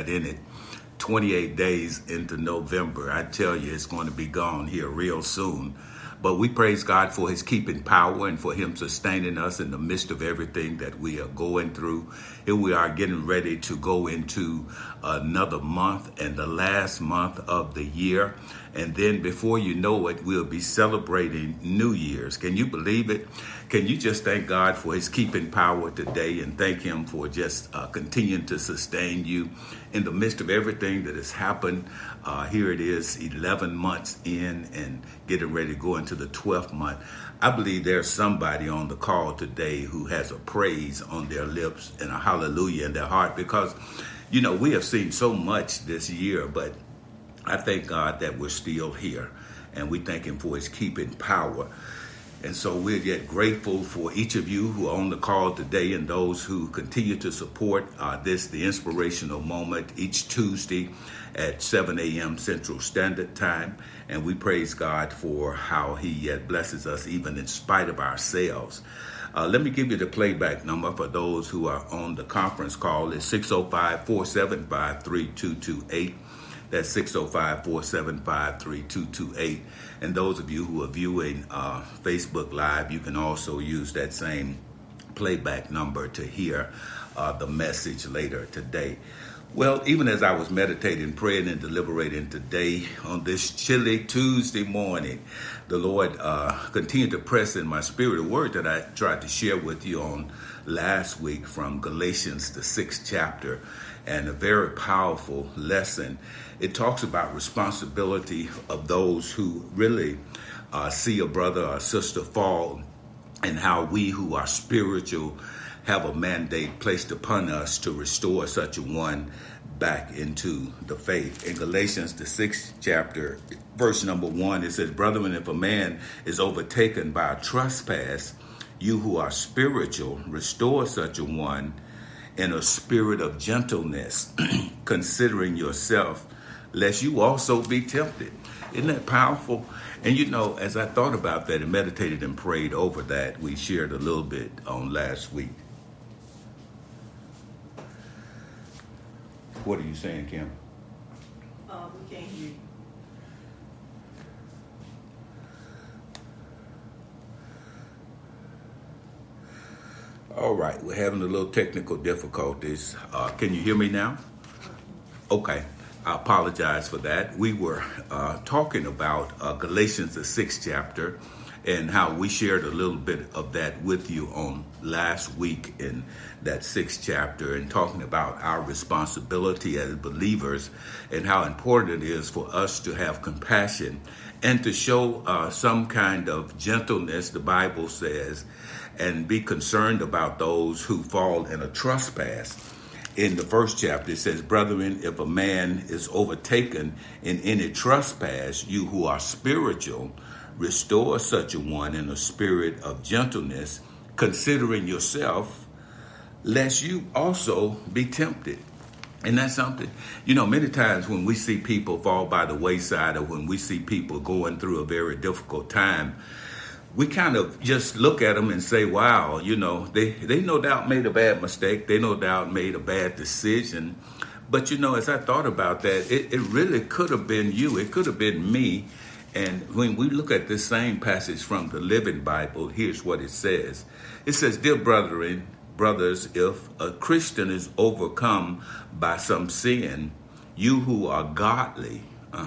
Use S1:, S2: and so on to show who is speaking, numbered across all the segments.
S1: had in it 28 days into November. I tell you, it's going to be gone here real soon. But we praise God for his keeping power and for him sustaining us in the midst of everything that we are going through. Here we are getting ready to go into another month and the last month of the year. And then before you know it, we'll be celebrating New Year's. Can you believe it? Can you just thank God for his keeping power today and thank him for just continuing to sustain you in the midst of everything that has happened? Here it is, 11 months in and getting ready to go into the 12th month. I believe there's somebody on the call today who has a praise on their lips and a hallelujah in their heart because, you know, we have seen so much this year, but I thank God that we're still here and we thank him for his keeping power. And so we're yet grateful for each of you who are on the call today and those who continue to support the inspirational moment each Tuesday at 7 a.m. Central Standard Time. And we praise God for how he yet blesses us even in spite of ourselves. Let me give you the playback number for those who are on the conference call. It's 605-475-3228. That's 605-475-3228. And those of you who are viewing Facebook Live, you can also use that same playback number to hear the message later today. Well, even as I was meditating, praying, and deliberating today on this chilly Tuesday morning, the Lord continued to press in my spirit a word that I tried to share with you on last week from Galatians, the 6th chapter, and a very powerful lesson. It talks about responsibility of those who really see a brother or sister fall and how we who are spiritual have a mandate placed upon us to restore such a one back into the faith. In Galatians, the 6th chapter, verse number 1, it says, "Brethren, if a man is overtaken by a trespass, you who are spiritual, restore such a one in a spirit of gentleness, considering yourself, lest you also be tempted." Isn't that powerful? And you know, as I thought about that and meditated and prayed over that, we shared a little bit on last week. What are you saying, Kim?
S2: We can't hear you.
S1: All right, we're having a little technical difficulties. Can you hear me now? Okay, I apologize for that. We were talking about Galatians, the 6th chapter, and how we shared a little bit of that with you on last week in that 6th chapter, and talking about our responsibility as believers and how important it is for us to have compassion and to show some kind of gentleness, the Bible says, and be concerned about those who fall in a trespass. In the 1st chapter, it says, "Brethren, if a man is overtaken in any trespass, you who are spiritual, restore such a one in a spirit of gentleness, considering yourself, lest you also be tempted." And that's something, you know, many times when we see people fall by the wayside or when we see people going through a very difficult time, we kind of just look at them and say, wow, you know, they no doubt made a bad mistake. They no doubt made a bad decision. But, you know, as I thought about that, it really could have been you. It could have been me. And when we look at this same passage from the Living Bible, here's what it says. It says, "Dear brothers, if a Christian is overcome by some sin, you who are godly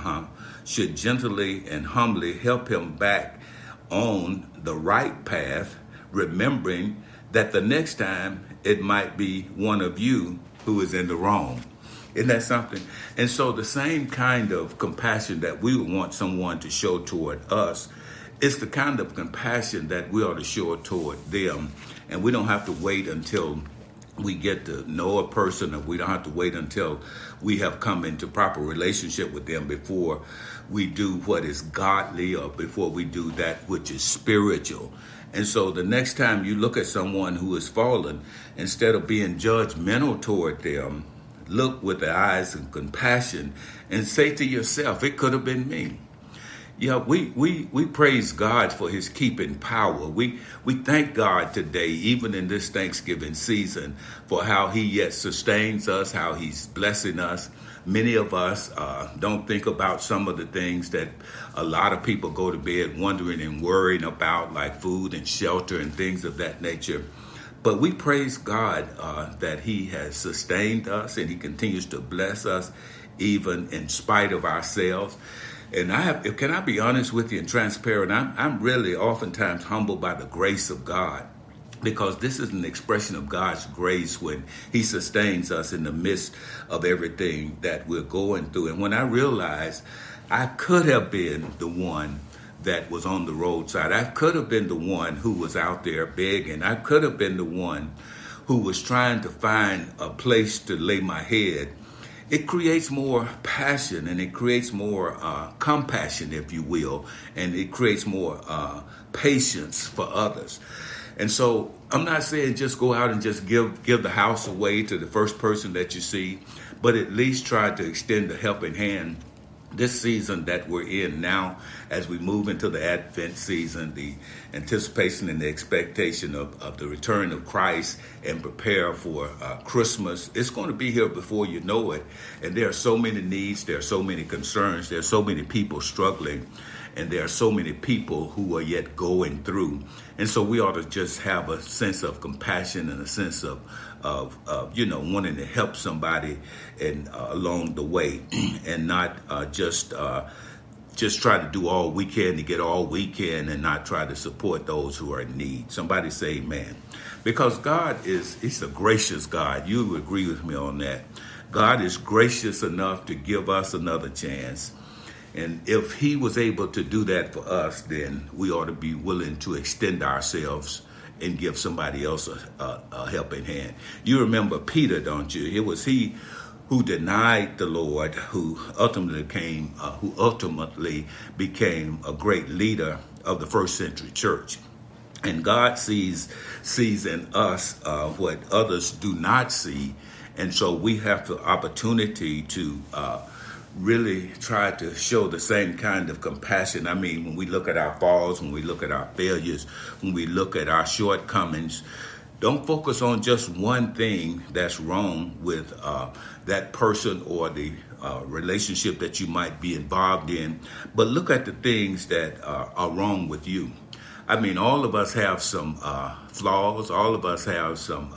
S1: should gently and humbly help him back on the right path, remembering that the next time it might be one of you who is in the wrong." Isn't that something? And so the same kind of compassion that we would want someone to show toward us is the kind of compassion that we ought to show toward them. And we don't have to wait until we get to know a person, or we don't have to wait until we have come into proper relationship with them before we do what is godly or before we do that which is spiritual. And so the next time you look at someone who has fallen, instead of being judgmental toward them, look with the eyes of compassion and say to yourself, it could have been me. Yeah, we praise God for his keeping power. We thank God today, even in this Thanksgiving season, for how he yet sustains us, how he's blessing us. Many of us don't think about some of the things that a lot of people go to bed wondering and worrying about, like food and shelter and things of that nature. But we praise God that he has sustained us and he continues to bless us even in spite of ourselves. And can I be honest with you and transparent? I'm really oftentimes humbled by the grace of God, because this is an expression of God's grace when he sustains us in the midst of everything that we're going through. And when I realized I could have been the one that was on the roadside, I could have been the one who was out there begging, I could have been the one who was trying to find a place to lay my head, it creates more passion and it creates more compassion, if you will, and it creates more patience for others. And so I'm not saying just go out and just give the house away to the first person that you see, but at least try to extend a helping hand this season that we're in now, as we move into the Advent season, the anticipation and the expectation of the return of Christ, and prepare for Christmas. It's going to be here before you know it. And there are so many needs. There are so many concerns. There are so many people struggling. And there are so many people who are yet going through. And so we ought to just have a sense of compassion and a sense of wanting to help somebody and along the way, and not just try to do all we can to get all we can and not try to support those who are in need. Somebody say amen. Because he's a gracious God. You agree with me on that. God is gracious enough to give us another chance. And if he was able to do that for us, then we ought to be willing to extend ourselves and give somebody else a helping hand. You remember Peter, don't you? It was he who denied the Lord, who ultimately became a great leader of the first century church. And God sees in us what others do not see. And so we have the opportunity to really try to show the same kind of compassion. I mean, when we look at our faults, when we look at our failures, when we look at our shortcomings, don't focus on just one thing that's wrong with that person or the relationship that you might be involved in, but look at the things that are wrong with you. I mean, all of us have some flaws. All of us have some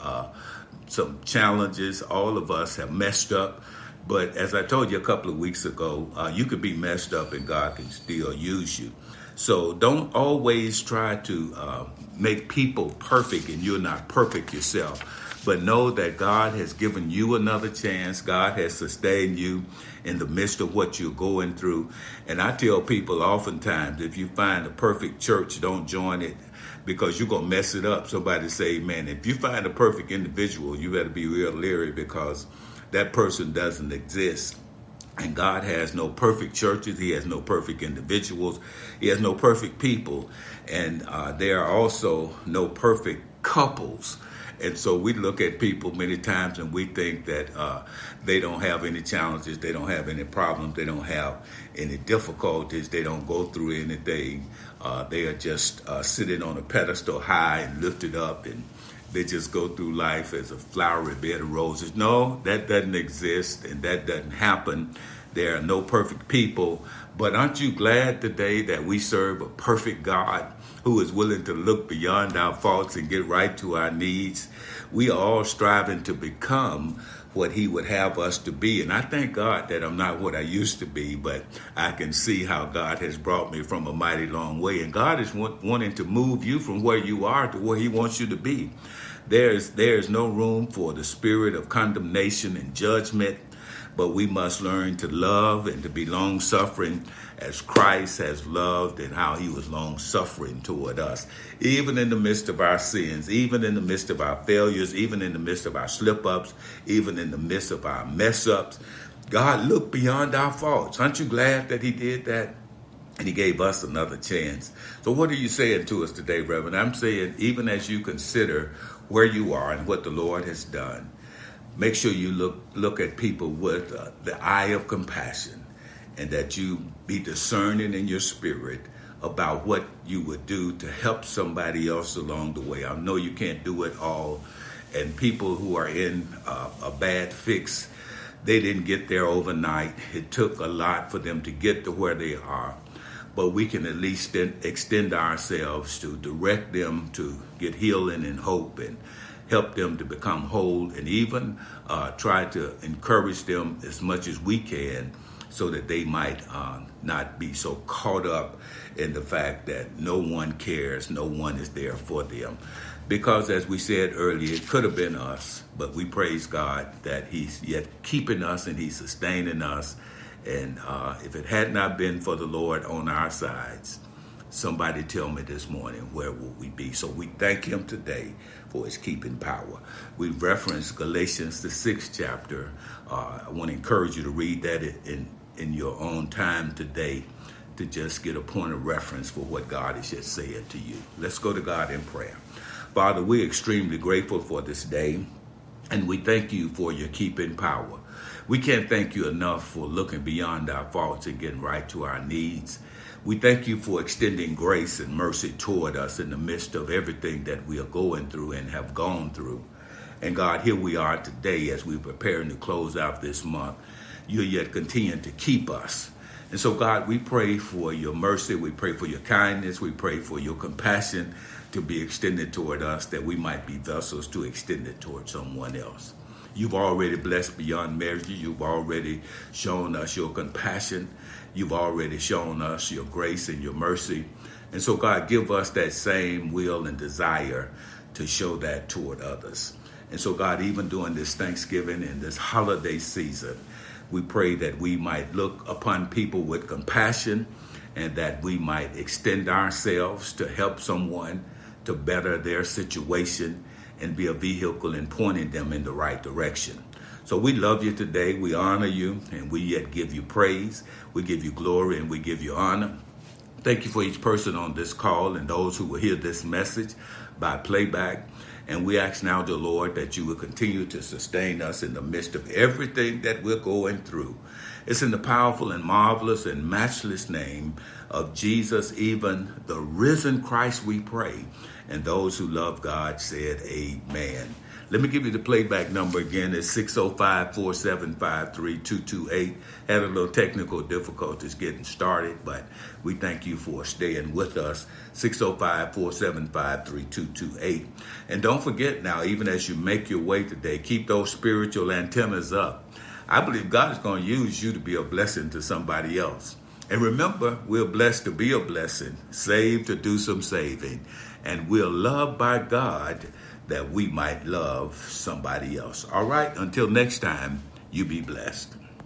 S1: challenges. All of us have messed up. But as I told you a couple of weeks ago, you could be messed up and God can still use you. So don't always try to make people perfect and you're not perfect yourself. But know that God has given you another chance. God has sustained you in the midst of what you're going through. And I tell people oftentimes, if you find a perfect church, don't join it, because you're going to mess it up. Somebody say, man, if you find a perfect individual, you better be real leery, because that person doesn't exist. And God has no perfect churches. He has no perfect individuals. He has no perfect people. And there are also no perfect couples. And so we look at people many times and we think that they don't have any challenges. They don't have any problems. They don't have any difficulties. They don't go through anything. They are just sitting on a pedestal high and lifted up, and they just go through life as a flowery bed of roses. No, that doesn't exist, and that doesn't happen. There are no perfect people. But aren't you glad today that we serve a perfect God who is willing to look beyond our faults and get right to our needs? We are all striving to become what he would have us to be. And I thank God that I'm not what I used to be, but I can see how God has brought me from a mighty long way. And God is wanting to move you from where you are to where he wants you to be. There's no room for the spirit of condemnation and judgment, but we must learn to love and to be long-suffering as Christ has loved, and how he was long-suffering toward us. Even in the midst of our sins, even in the midst of our failures, even in the midst of our slip-ups, even in the midst of our mess-ups, God looked beyond our faults. Aren't you glad that he did that? And he gave us another chance. So what are you saying to us today, Reverend? I'm saying, even as you consider where you are and what the Lord has done, make sure you look at people with the eye of compassion, and that you be discerning in your spirit about what you would do to help somebody else along the way. I know you can't do it all, and people who are in a bad fix, they didn't get there overnight. It took a lot for them to get to where they are, but we can at least extend ourselves to direct them to get healing and hope and help them to become whole, and even try to encourage them as much as we can so that they might not be so caught up in the fact that no one cares, no one is there for them. Because as we said earlier, it could have been us, but we praise God that he's yet keeping us and he's sustaining us. And if it had not been for the Lord on our sides, somebody tell me this morning, where would we be? So we thank him today for his keeping power. We referenced Galatians, the 6th chapter. I want to encourage you to read that in your own time today to just get a point of reference for what God has just said to you. Let's go to God in prayer. Father, we're extremely grateful for this day, and we thank you for your keeping power. We can't thank you enough for looking beyond our faults and getting right to our needs. We thank you for extending grace and mercy toward us in the midst of everything that we are going through and have gone through. And God, here we are today as we're preparing to close out this month. You're yet continuing to keep us. And so, God, we pray for your mercy. We pray for your kindness. We pray for your compassion to be extended toward us, that we might be vessels to extend it toward someone else. You've already blessed beyond measure. You've already shown us your compassion. You've already shown us your grace and your mercy. And so, God, give us that same will and desire to show that toward others. And so, God, even during this Thanksgiving and this holiday season, we pray that we might look upon people with compassion and that we might extend ourselves to help someone to better their situation and be a vehicle in pointing them in the right direction. So we love you today. We honor you, and we yet give you praise. We give you glory, and we give you honor. Thank you for each person on this call and those who will hear this message by playback. And we ask now, dear Lord, that you will continue to sustain us in the midst of everything that we're going through. It's in the powerful and marvelous and matchless name of Jesus, even the risen Christ, we pray. And those who love God said amen. Let me give you the playback number again. It's 605-475-3228. Had a little technical difficulties getting started, but we thank you for staying with us. 605-475-3228. And don't forget now, even as you make your way today, keep those spiritual antennas up. I believe God is going to use you to be a blessing to somebody else. And remember, we're blessed to be a blessing, saved to do some saving, and we're loved by God that we might love somebody else. All right, until next time, you be blessed.